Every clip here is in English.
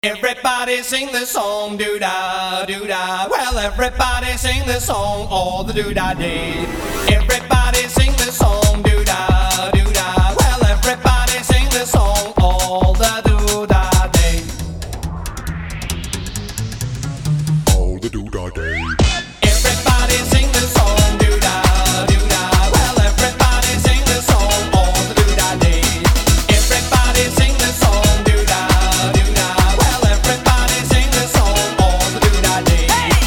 Everybody sing the song, doo-da, doo-da. Well, everybody sing the song all the doo-da day. Everybody sing the song, doo-da, doo-da. Well, everybody sing the song all the doo-da day. All the doo-da day. Everybody sing the song, doo-da, doo-da. Well, everybody sing the song all the doo-da day. Everybody sing the song, doo-da, doo-da. Well, everybody sing the song all the doo-da day.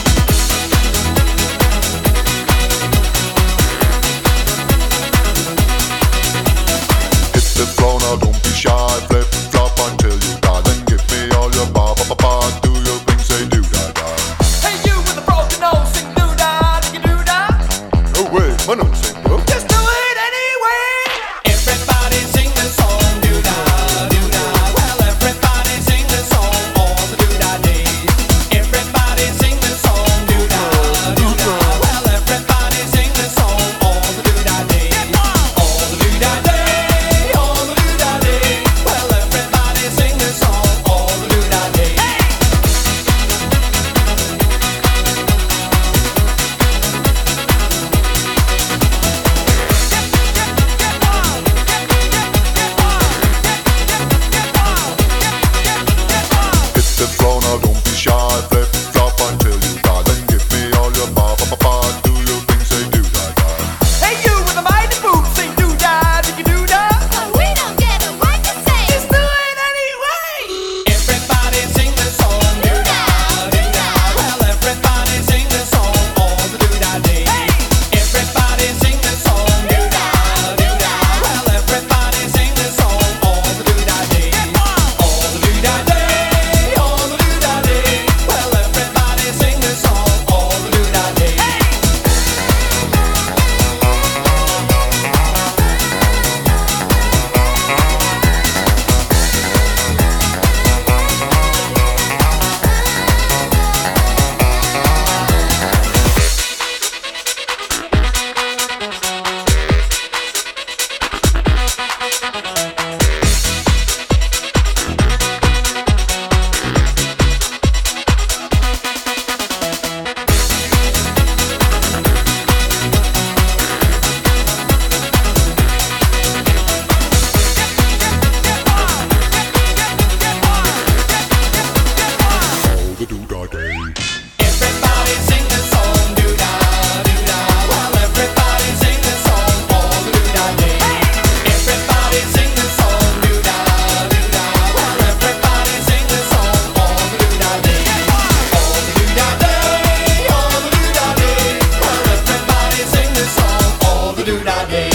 Hit the floor now, don't be shy. Flip flop until you darling. Give me all your ba ba ba ba. Do your thing, say doo-da-da. Hey, you with the broken nose, sing doo-dah, diggy doo-dah. No way, my nose ain't broke. Just do it anyway. Everybody sing the song, doo-da, doo-da. Well, everybody sing the song all the doo-da day. Everybody sing the song, doo-da, doo-da. Well, everybody sing the song all the doo-da day. All the doo-da day, all the doo-da day. Well, everybody sing the song all the doo-da day. Hit the floor now, don't be shy. Flip flop until you darling. Give me all your ba ba ba ba. Do your thing, say doo-da-da. Hey, you with the mighty boots, sing doo-dah, diggy doo-dah. We don't get a word to say. Just do it anyway. Everybody sing the song, doo-da, doo-da. Well, everybody sing the song all the doo-da day. Everybody sing the song, doo-da, doo-da. Well, everybody sing the song all the doo-da day. All the doo-da day, all the doo-da day. Well, everybody sing the song all the doo-da day. All the doo-da day. Everybody sing the song, doo-da, doo-da. Well, everybody sing the song all the doo-da day. Everybody sing the song, doo-da, doo-da. Well, everybody sing the song all the doo-da day. All the doo-da day, all the doo-da day. Well, everybody sing the song all the doo-da day.